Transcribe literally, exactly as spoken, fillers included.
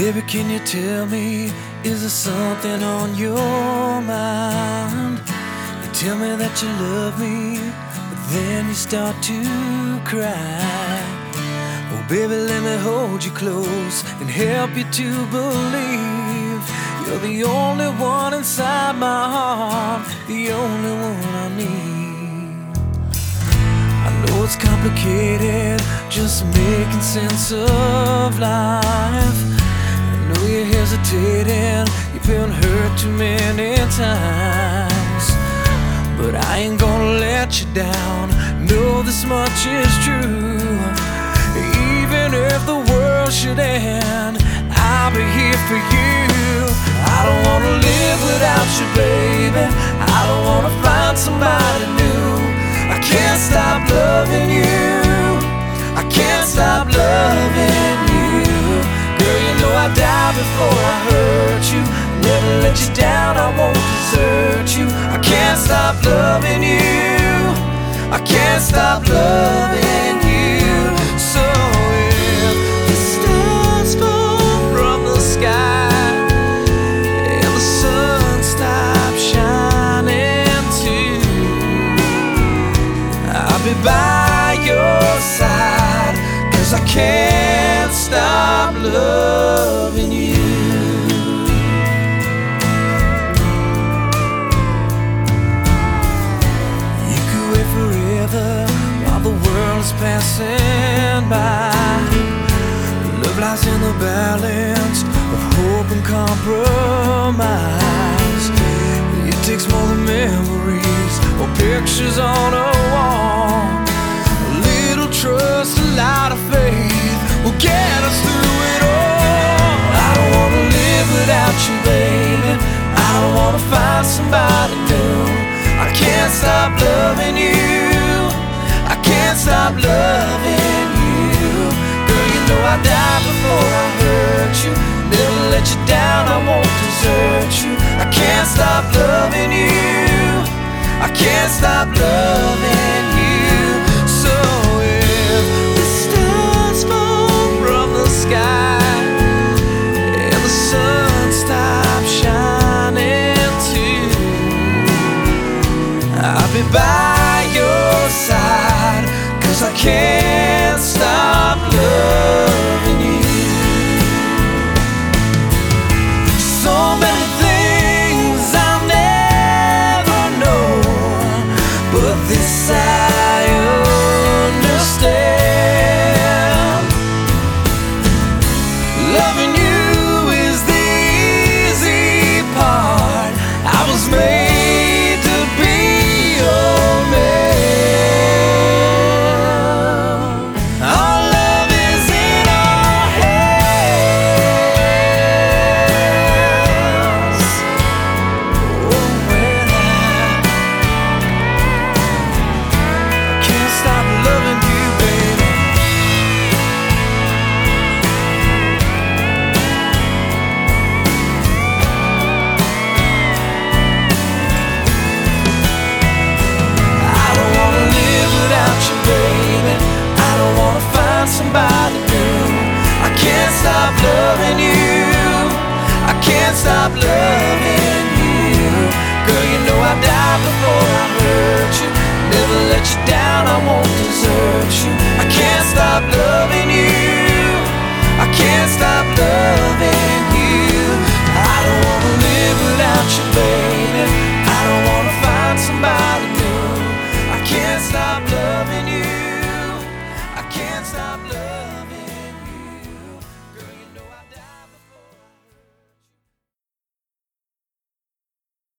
Baby, can you tell me, is there something on your mind? You tell me that you love me, but then you start to cry. Oh baby, let me hold you close and help you to believe you're the only one inside my heart, the only one I need. I know it's complicated, just making sense of life. I know you're hesitating, you've been hurt too many times, but I ain't gonna let you down, know this much is true. Even if the world should end, I'll be here for you. I don't wanna live without you, baby. I don't wanna find somebody new. I can't stop loving you, I can't stop loving you. Girl, you know I die before I hurt you, never let you down, I won't desert you. I can't stop loving you, I can't stop loving you. So if the stars fall from the sky and the sun stops shining too, I'll be by your side, 'cause I can't stop loving you. You could wait forever while the world's passing by. Love lies in the balance of hope and compromise. It takes more than memories or pictures on a wall. A little trust, a lot of faith will get us through it all. I don't wanna live without you, baby. I don't wanna find somebody new. I can't stop loving you, I can't stop loving you. Girl, you know I die before I hurt you, never let you down, I won't desert you. I can't stop loving you, I can't stop loving you. So if the stars fall from the sky and the sun stops shining too, I'll be by your side, 'cause I can't stop loving you. So many things I'll never know, but this I understand. Loving you is the easy part. I was made to be your man. Our love is in our hands. Oh, when I can't stop loving you, baby. I don't wanna live without you, baby. I don't wanna find somebody new. I can't stop loving you, I can't stop loving you. Girl, you know I die before I hurt you, never let you down, I won't